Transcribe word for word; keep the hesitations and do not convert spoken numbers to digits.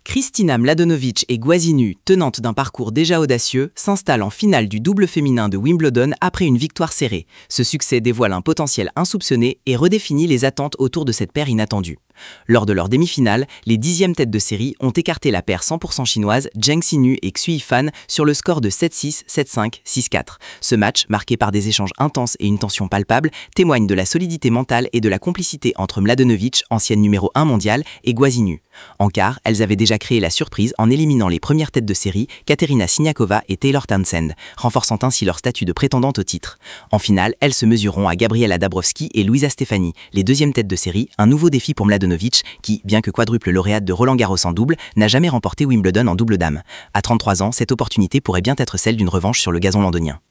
Kristina Mladenovic et Guazinu, tenantes d'un parcours déjà audacieux, s'installent en finale du double féminin de Wimbledon après une victoire serrée. Ce succès dévoile un potentiel insoupçonné et redéfinit les attentes autour de cette paire inattendue. Lors de leur demi-finale, les dixièmes têtes de série ont écarté la paire cent pour cent chinoise Zheng Xinyu et Xu Yifan sur le score de sept six, sept cinq, six quatre. Ce match, marqué par des échanges intenses et une tension palpable, témoigne de la solidité mentale et de la complicité entre Mladenovic, ancienne numéro un mondiale, et Guazinu. En quart, elles avaient déjà créé la surprise en éliminant les premières têtes de série, Katerina Siniakova et Taylor Townsend, renforçant ainsi leur statut de prétendante au titre. En finale, elles se mesureront à Gabriela Dabrowski et Luisa Stefani, les deuxièmes têtes de série, un nouveau défi pour Mladenovic, qui, bien que quadruple lauréate de Roland-Garros en double, n'a jamais remporté Wimbledon en double dames. À trente-trois ans, cette opportunité pourrait bien être celle d'une revanche sur le gazon londonien.